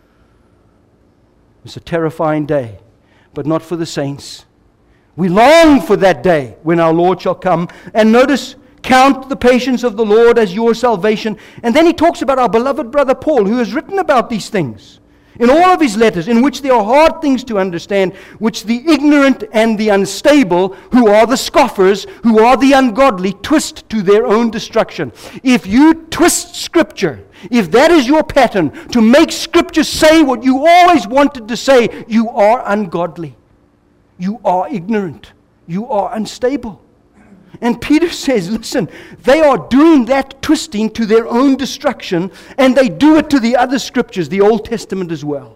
It's a terrifying day, but not for the saints. We long for that day when our Lord shall come. And notice, count the patience of the Lord as your salvation. And then he talks about our beloved brother Paul, who has written about these things. In all of his letters, in which there are hard things to understand, which the ignorant and the unstable, who are the scoffers, who are the ungodly, twist to their own destruction. If you twist Scripture, if that is your pattern, to make Scripture say what you always wanted to say, you are ungodly. You are ignorant. You are unstable. And Peter says, listen, they are doing that twisting to their own destruction, and they do it to the other Scriptures, the Old Testament as well.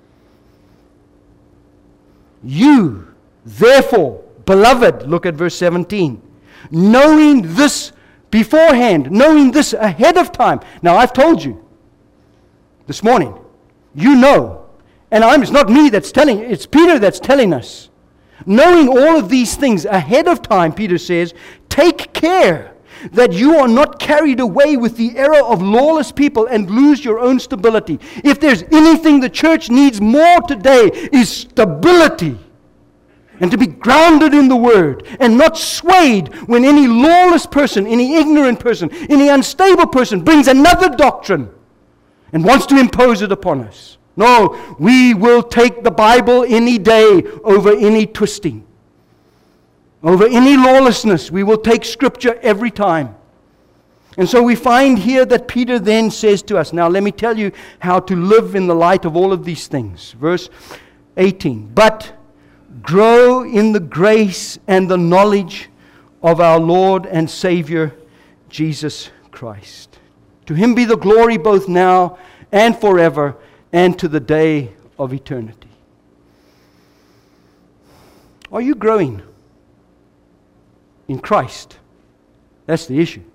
You, therefore, beloved, look at verse 17, knowing this beforehand, knowing this ahead of time. Now, I've told you this morning, you know, and it's not me that's telling you, it's Peter that's telling us. Knowing all of these things ahead of time, Peter says, take care that you are not carried away with the error of lawless people and lose your own stability. If there's anything the church needs more today, is stability. And to be grounded in the Word and not swayed when any lawless person, any ignorant person, any unstable person brings another doctrine and wants to impose it upon us. No, we will take the Bible any day over any twisting, over any lawlessness. We will take Scripture every time. And so we find here that Peter then says to us, now let me tell you how to live in the light of all of these things. Verse 18, but grow in the grace and the knowledge of our Lord and Savior, Jesus Christ. To Him be the glory both now and forever, and to the day of eternity. Are you growing in Christ? That's the issue.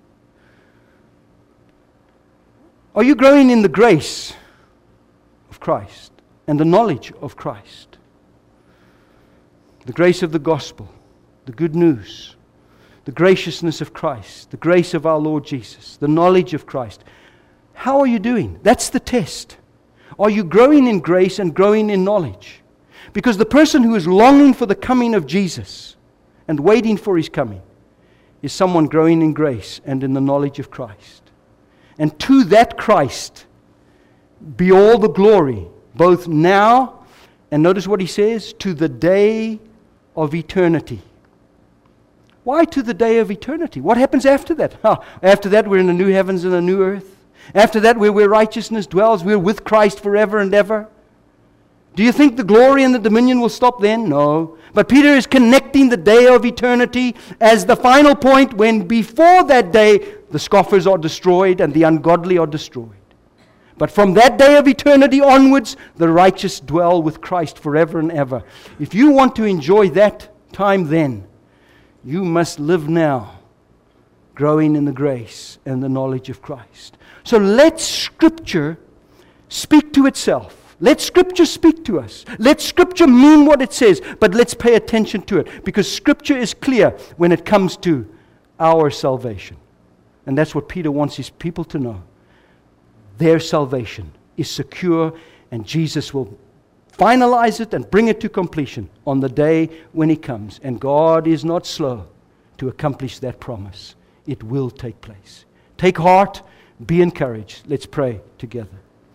Are you growing in the grace of Christ and the knowledge of Christ? The grace of the gospel, the good news, the graciousness of Christ, the grace of our Lord Jesus, the knowledge of Christ. How are you doing? That's the test. Are you growing in grace and growing in knowledge? Because the person who is longing for the coming of Jesus and waiting for His coming is someone growing in grace and in the knowledge of Christ. And to that Christ be all the glory, both now, and notice what he says, to the day of eternity. Why to the day of eternity? What happens after that? After that, we're in the new heavens and the new earth. After that, where righteousness dwells, we're with Christ forever and ever. Do you think the glory and the dominion will stop then? No. But Peter is connecting the day of eternity as the final point, when before that day, the scoffers are destroyed and the ungodly are destroyed. But from that day of eternity onwards, the righteous dwell with Christ forever and ever. If you want to enjoy that time then, you must live now, growing in the grace and the knowledge of Christ. So let Scripture speak to itself. Let Scripture speak to us. Let Scripture mean what it says, but let's pay attention to it, because Scripture is clear when it comes to our salvation. And that's what Peter wants his people to know. Their salvation is secure, and Jesus will finalize it and bring it to completion on the day when He comes. And God is not slow to accomplish that promise. It will take place. Take heart. Be encouraged. Let's pray together.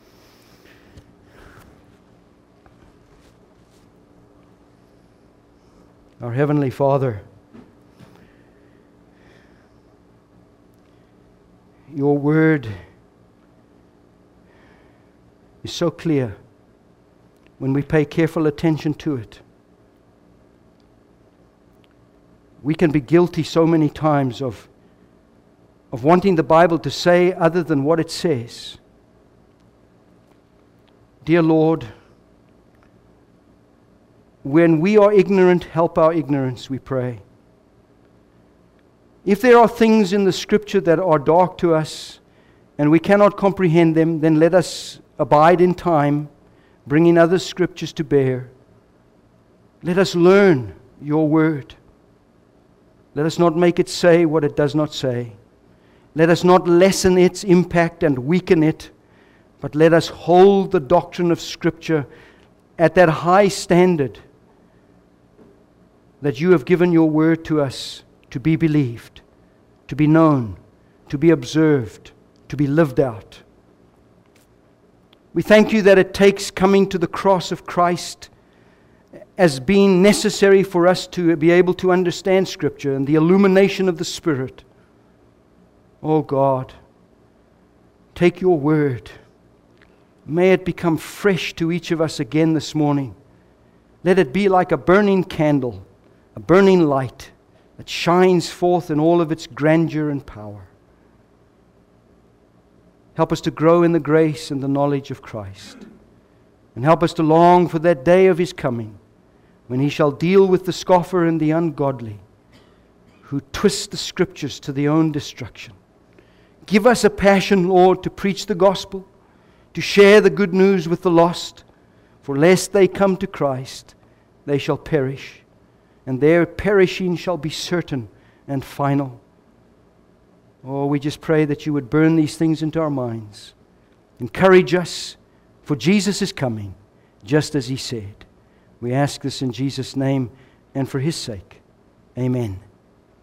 Our Heavenly Father, Your Word is so clear when we pay careful attention to it. We can be guilty so many times of wanting the Bible to say other than what it says. Dear Lord, when we are ignorant, help our ignorance, we pray. If there are things in the Scripture that are dark to us and we cannot comprehend them, then let us abide in time, bringing other Scriptures to bear. Let us learn Your Word. Let us not make it say what it does not say. Let us not lessen its impact and weaken it, but let us hold the doctrine of Scripture at that high standard that You have given Your Word to us to be believed, to be known, to be observed, to be lived out. We thank you that it takes coming to the cross of Christ as being necessary for us to be able to understand Scripture and the illumination of the Spirit. Oh God, take your word. May it become fresh to each of us again this morning. Let it be like a burning candle, a burning light that shines forth in all of its grandeur and power. Help us to grow in the grace and the knowledge of Christ. And help us to long for that day of His coming, when He shall deal with the scoffer and the ungodly, who twist the Scriptures to their own destruction. Give us a passion, Lord, to preach the gospel, to share the good news with the lost, for lest they come to Christ, they shall perish, and their perishing shall be certain and final. Oh, we just pray that you would burn these things into our minds. Encourage us, for Jesus is coming, just as He said. We ask this in Jesus' name and for His sake. Amen.